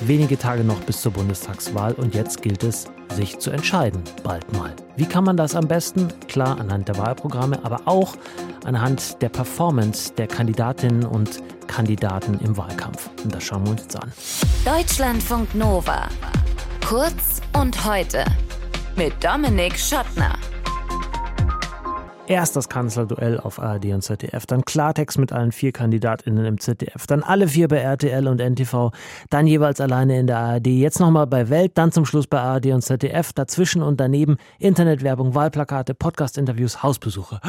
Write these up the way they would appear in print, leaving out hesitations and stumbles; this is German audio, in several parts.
Wenige Tage noch bis zur Bundestagswahl und jetzt gilt es, sich zu entscheiden, bald mal. Wie kann man das am besten? Klar, anhand der Wahlprogramme, aber auch anhand der Performance der Kandidatinnen und Kandidaten im Wahlkampf. Und das schauen wir uns jetzt an. Deutschlandfunk Nova. Kurz und heute. Mit Dominik Schottner. Erst das Kanzlerduell auf ARD und ZDF, dann Klartext mit allen 4 KandidatInnen im ZDF, dann alle 4 bei RTL und NTV, dann jeweils alleine in der ARD, jetzt nochmal bei Welt, dann zum Schluss bei ARD und ZDF, dazwischen und daneben Internetwerbung, Wahlplakate, Podcast-Interviews, Hausbesuche.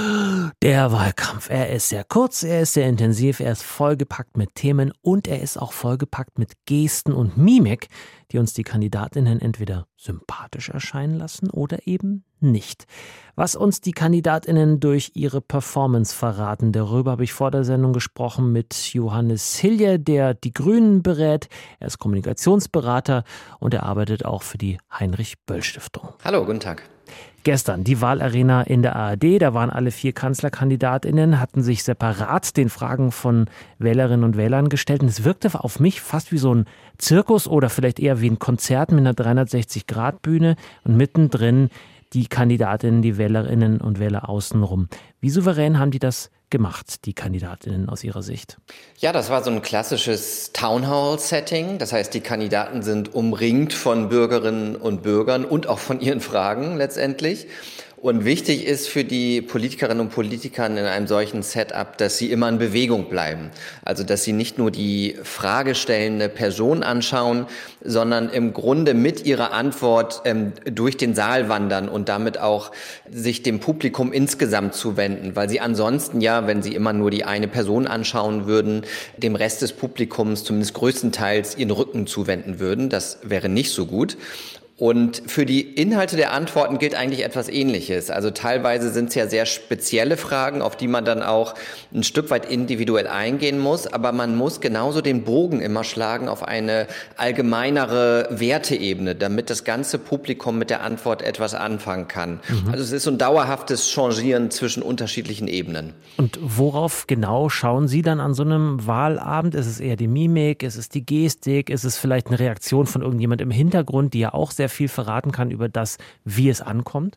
Der Wahlkampf, er ist sehr kurz, er ist sehr intensiv, er ist vollgepackt mit Themen und er ist auch vollgepackt mit Gesten und Mimik, die uns die KandidatInnen entweder sympathisch erscheinen lassen oder eben nicht. Was uns die KandidatInnen durch ihre Performance verraten, darüber habe ich vor der Sendung gesprochen mit Johannes Hilje, der die Grünen berät. Er ist Kommunikationsberater und er arbeitet auch für die Heinrich-Böll-Stiftung. Hallo, guten Tag. Gestern die Wahlarena in der ARD, da waren alle 4 KanzlerkandidatInnen, hatten sich separat den Fragen von Wählerinnen und Wählern gestellt. Und es wirkte auf mich fast wie so ein Zirkus oder vielleicht eher wie ein Konzert mit einer 360-Grad-Bühne und mittendrin die Kandidatinnen, die Wählerinnen und Wähler außenrum. Wie souverän haben die das gemacht, die Kandidatinnen aus ihrer Sicht? Ja, das war so ein klassisches Townhall-Setting. Das heißt, die Kandidaten sind umringt von Bürgerinnen und Bürgern und auch von ihren Fragen letztendlich. Und wichtig ist für die Politikerinnen und Politiker in einem solchen Setup, dass sie immer in Bewegung bleiben. Also, dass sie nicht nur die fragestellende Person anschauen, sondern im Grunde mit ihrer Antwort durch den Saal wandern und damit auch sich dem Publikum insgesamt zuwenden. Weil sie ansonsten ja, wenn sie immer nur die eine Person anschauen würden, dem Rest des Publikums zumindest größtenteils ihren Rücken zuwenden würden. Das wäre nicht so gut. Und für die Inhalte der Antworten gilt eigentlich etwas Ähnliches. Also teilweise sind es ja sehr spezielle Fragen, auf die man dann auch ein Stück weit individuell eingehen muss. Aber man muss genauso den Bogen immer schlagen auf eine allgemeinere Werteebene, damit das ganze Publikum mit der Antwort etwas anfangen kann. Also es ist so ein dauerhaftes Changieren zwischen unterschiedlichen Ebenen. Und worauf genau schauen Sie dann an so einem Wahlabend? Ist es eher die Mimik? Ist es die Gestik? Ist es vielleicht eine Reaktion von irgendjemand im Hintergrund, die ja auch sehr viel verraten kann über das, wie es ankommt?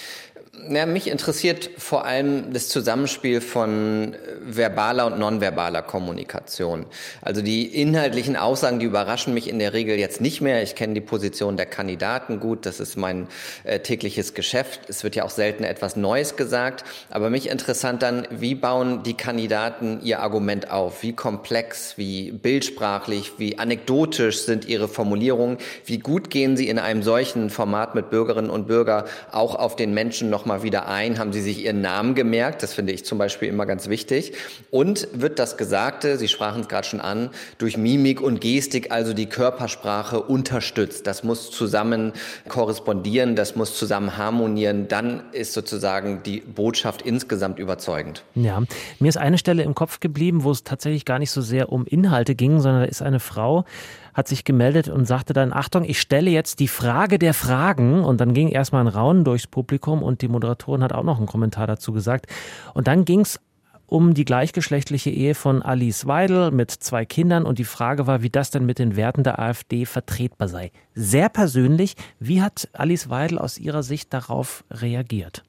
Ja, mich interessiert vor allem das Zusammenspiel von verbaler und nonverbaler Kommunikation. Also die inhaltlichen Aussagen, die überraschen mich in der Regel jetzt nicht mehr. Ich kenne die Position der Kandidaten gut, das ist mein tägliches Geschäft. Es wird ja auch selten etwas Neues gesagt. Aber mich interessant dann, wie bauen die Kandidaten ihr Argument auf? Wie komplex, wie bildsprachlich, wie anekdotisch sind ihre Formulierungen? Wie gut gehen sie in einem solchen Format mit Bürgerinnen und Bürgern auch auf den Menschen noch mal wieder ein? Haben Sie sich Ihren Namen gemerkt? Das finde ich zum Beispiel immer ganz wichtig. Und wird das Gesagte, Sie sprachen es gerade schon an, durch Mimik und Gestik, also die Körpersprache, unterstützt? Das muss zusammen korrespondieren, das muss zusammen harmonieren. Dann ist sozusagen die Botschaft insgesamt überzeugend. Ja, mir ist eine Stelle im Kopf geblieben, wo es tatsächlich gar nicht so sehr um Inhalte ging, sondern da ist eine Frau, hat sich gemeldet und sagte dann, Achtung, ich stelle jetzt die Frage der Fragen. Und dann ging erstmal ein Raunen durchs Publikum und die Moderatorin hat auch noch einen Kommentar dazu gesagt. Und dann ging es um die gleichgeschlechtliche Ehe von Alice Weidel mit 2 Kindern und die Frage war, wie das denn mit den Werten der AfD vertretbar sei. Sehr persönlich, wie hat Alice Weidel aus ihrer Sicht darauf reagiert?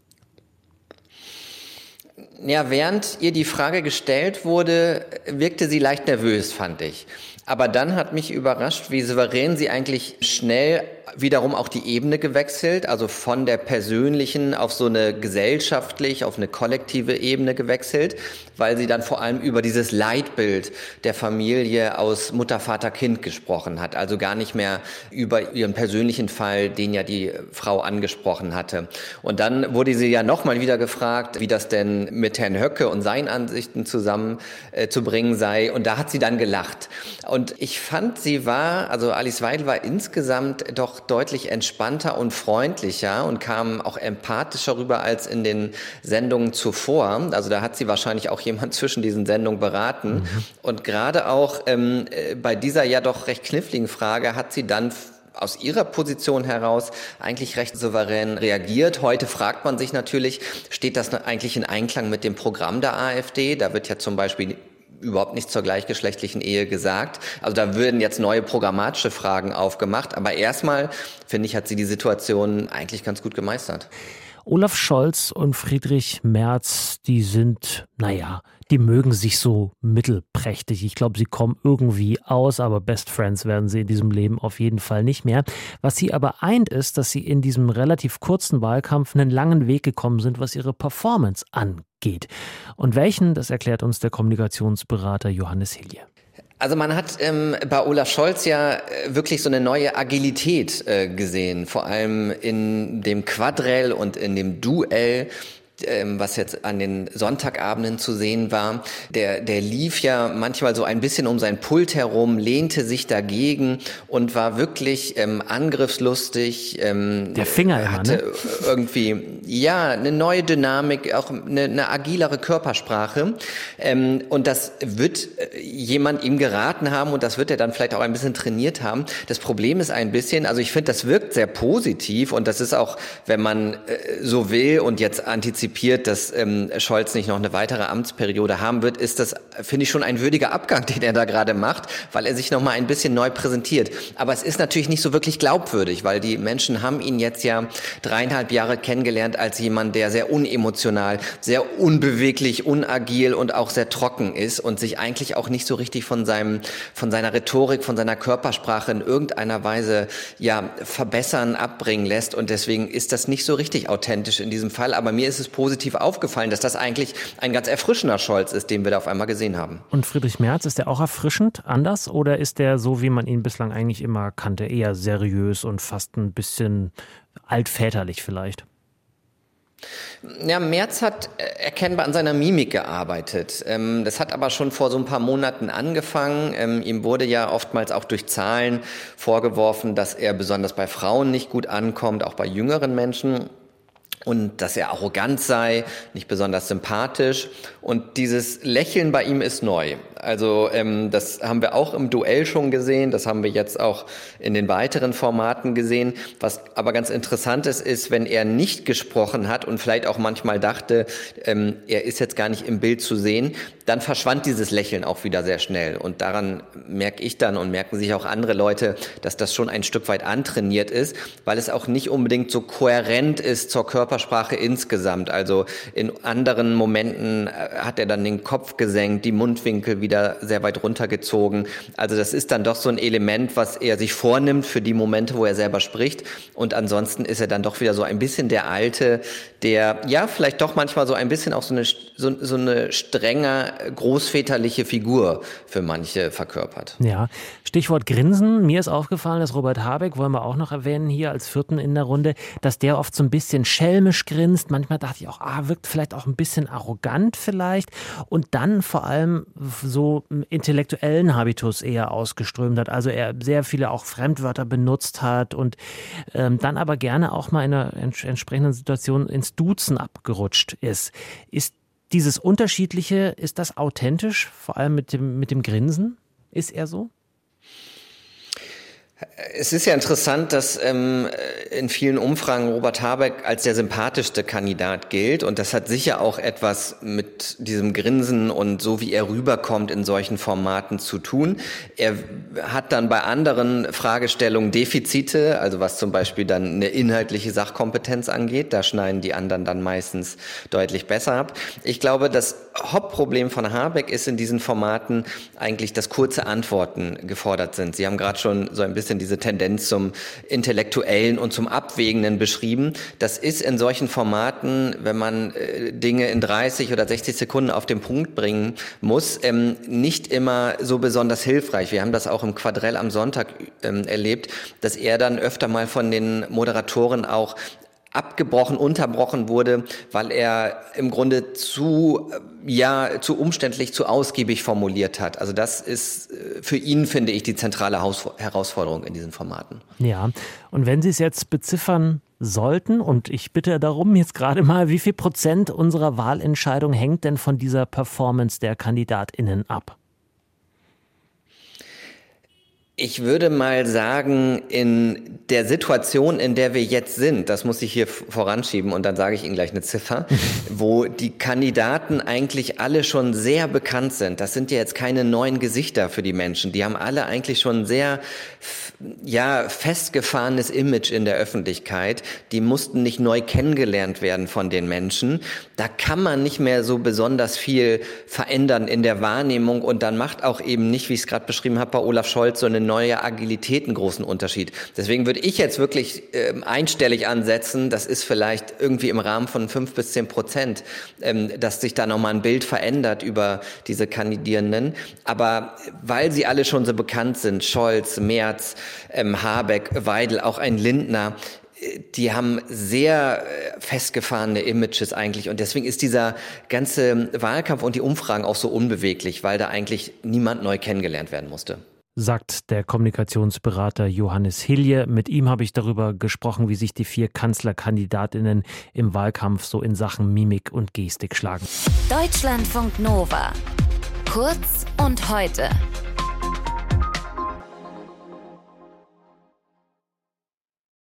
Ja, während ihr die Frage gestellt wurde, wirkte sie leicht nervös, fand ich. Aber dann hat mich überrascht, wie souverän sie eigentlich schnell wiederum auch die Ebene gewechselt, also von der persönlichen auf so eine gesellschaftlich, auf eine kollektive Ebene gewechselt, weil sie dann vor allem über dieses Leitbild der Familie aus Mutter, Vater, Kind gesprochen hat. Also gar nicht mehr über ihren persönlichen Fall, den ja die Frau angesprochen hatte. Und dann wurde sie ja nochmal wieder gefragt, wie das denn mit Herrn Höcke und seinen Ansichten zusammen zu bringen sei. Und da hat sie dann gelacht. Und ich fand, Alice Weidel war insgesamt doch deutlich entspannter und freundlicher und kam auch empathischer rüber als in den Sendungen zuvor. Also da hat sie wahrscheinlich auch jemand zwischen diesen Sendungen beraten. Und gerade auch bei dieser ja doch recht kniffligen Frage hat sie dann aus ihrer Position heraus eigentlich recht souverän reagiert. Heute fragt man sich natürlich, steht das eigentlich in Einklang mit dem Programm der AfD? Da wird ja zum Beispiel überhaupt nichts zur gleichgeschlechtlichen Ehe gesagt. Also da würden jetzt neue programmatische Fragen aufgemacht. Aber erstmal, finde ich, hat sie die Situation eigentlich ganz gut gemeistert. Olaf Scholz und Friedrich Merz, die sind, die mögen sich so mittelprächtig. Ich glaube, sie kommen irgendwie aus, aber Best Friends werden sie in diesem Leben auf jeden Fall nicht mehr. Was sie aber eint, ist, dass sie in diesem relativ kurzen Wahlkampf einen langen Weg gekommen sind, was ihre Performance angeht. Und welchen, das erklärt uns der Kommunikationsberater Johannes Hilje. Also man hat bei Olaf Scholz ja wirklich so eine neue Agilität gesehen, vor allem in dem Quadrell und in dem Duell, was jetzt an den Sonntagabenden zu sehen war. Der lief ja manchmal so ein bisschen um sein Pult herum, lehnte sich dagegen und war wirklich angriffslustig. Der Finger hatte irgendwie eine neue Dynamik, auch eine agilere Körpersprache. Und das wird jemand ihm geraten haben und das wird er dann vielleicht auch ein bisschen trainiert haben. Das Problem ist ein bisschen, also ich finde, das wirkt sehr positiv und das ist auch, wenn man so will und jetzt antizipiert, dass Scholz nicht noch eine weitere Amtsperiode haben wird, ist das, finde ich, schon ein würdiger Abgang, den er da gerade macht, weil er sich noch mal ein bisschen neu präsentiert. Aber es ist natürlich nicht so wirklich glaubwürdig, weil die Menschen haben ihn jetzt ja 3,5 Jahre kennengelernt als jemand, der sehr unemotional, sehr unbeweglich, unagil und auch sehr trocken ist und sich eigentlich auch nicht so richtig von seiner Rhetorik, von seiner Körpersprache in irgendeiner Weise verbessern, abbringen lässt. Und deswegen ist das nicht so richtig authentisch in diesem Fall. Aber mir ist es positiv aufgefallen, dass das eigentlich ein ganz erfrischender Scholz ist, den wir da auf einmal gesehen haben. Und Friedrich Merz, ist der auch erfrischend anders oder ist der so, wie man ihn bislang eigentlich immer kannte, eher seriös und fast ein bisschen altväterlich vielleicht? Ja, Merz hat erkennbar an seiner Mimik gearbeitet. Das hat aber schon vor so ein paar Monaten angefangen. Ihm wurde ja oftmals auch durch Zahlen vorgeworfen, dass er besonders bei Frauen nicht gut ankommt, auch bei jüngeren Menschen. Und dass er arrogant sei, nicht besonders sympathisch. Und dieses Lächeln bei ihm ist neu. Also das haben wir auch im Duell schon gesehen, das haben wir jetzt auch in den weiteren Formaten gesehen. Was aber ganz interessant ist, wenn er nicht gesprochen hat und vielleicht auch manchmal dachte, er ist jetzt gar nicht im Bild zu sehen, dann verschwand dieses Lächeln auch wieder sehr schnell. Und daran merke ich dann und merken sich auch andere Leute, dass das schon ein Stück weit antrainiert ist, weil es auch nicht unbedingt so kohärent ist zur Körpersprache insgesamt. Also in anderen Momenten hat er dann den Kopf gesenkt, die Mundwinkel wieder sehr weit runtergezogen. Also das ist dann doch so ein Element, was er sich vornimmt für die Momente, wo er selber spricht. Und ansonsten ist er dann doch wieder so ein bisschen der Alte, der vielleicht doch manchmal so ein bisschen auch so eine strenger, großväterliche Figur für manche verkörpert. Ja, Stichwort Grinsen. Mir ist aufgefallen, dass Robert Habeck, wollen wir auch noch erwähnen hier als vierten in der Runde, dass der oft so ein bisschen schelmisch grinst. Manchmal dachte ich auch, wirkt vielleicht auch ein bisschen arrogant vielleicht. Und dann vor allem so intellektuellen Habitus eher ausgeströmt hat. Also er sehr viele auch Fremdwörter benutzt hat und dann aber gerne auch mal in einer entsprechenden Situation ins Duzen abgerutscht ist. Ist dieses Unterschiedliche, ist das authentisch, vor allem mit dem Grinsen? Ist er so? Es ist ja interessant, dass in vielen Umfragen Robert Habeck als der sympathischste Kandidat gilt und das hat sicher auch etwas mit diesem Grinsen und so wie er rüberkommt in solchen Formaten zu tun. Er hat dann bei anderen Fragestellungen Defizite, also was zum Beispiel dann eine inhaltliche Sachkompetenz angeht, da schneiden die anderen dann meistens deutlich besser ab. Ich glaube, das Hauptproblem von Habeck ist in diesen Formaten eigentlich, dass kurze Antworten gefordert sind. Sie haben gerade schon so ein bisschen diese Tendenz zum Intellektuellen und zum Abwägenden beschrieben. Das ist in solchen Formaten, wenn man Dinge in 30 oder 60 Sekunden auf den Punkt bringen muss, nicht immer so besonders hilfreich. Wir haben das auch im Quadrell am Sonntag erlebt, dass er dann öfter mal von den Moderatoren auch abgebrochen, unterbrochen wurde, weil er im Grunde zu umständlich, zu ausgiebig formuliert hat. Also das ist für ihn, finde ich, die zentrale Herausforderung in diesen Formaten. Ja, und wenn Sie es jetzt beziffern sollten, und ich bitte darum jetzt gerade mal, wie viel % unserer Wahlentscheidung hängt denn von dieser Performance der KandidatInnen ab? Ich würde mal sagen, in der Situation, in der wir jetzt sind, das muss ich hier voranschieben und dann sage ich Ihnen gleich eine Ziffer, wo die Kandidaten eigentlich alle schon sehr bekannt sind. Das sind ja jetzt keine neuen Gesichter für die Menschen. Die haben alle eigentlich schon ein sehr festgefahrenes Image in der Öffentlichkeit. Die mussten nicht neu kennengelernt werden von den Menschen. Da kann man nicht mehr so besonders viel verändern in der Wahrnehmung und dann macht auch eben nicht, wie ich es gerade beschrieben habe, bei Olaf Scholz so eine neue Agilität einen großen Unterschied. Deswegen würde ich jetzt wirklich einstellig ansetzen, das ist vielleicht irgendwie im Rahmen von 5-10%, dass sich da nochmal ein Bild verändert über diese Kandidierenden. Aber weil sie alle schon so bekannt sind, Scholz, Merz, Habeck, Weidel, auch ein Lindner, die haben sehr festgefahrene Images eigentlich und deswegen ist dieser ganze Wahlkampf und die Umfragen auch so unbeweglich, weil da eigentlich niemand neu kennengelernt werden musste. Sagt der Kommunikationsberater Johannes Hilje. Mit ihm habe ich darüber gesprochen, wie sich die 4 Kanzlerkandidatinnen im Wahlkampf so in Sachen Mimik und Gestik schlagen. Deutschlandfunk Nova. Kurz und heute.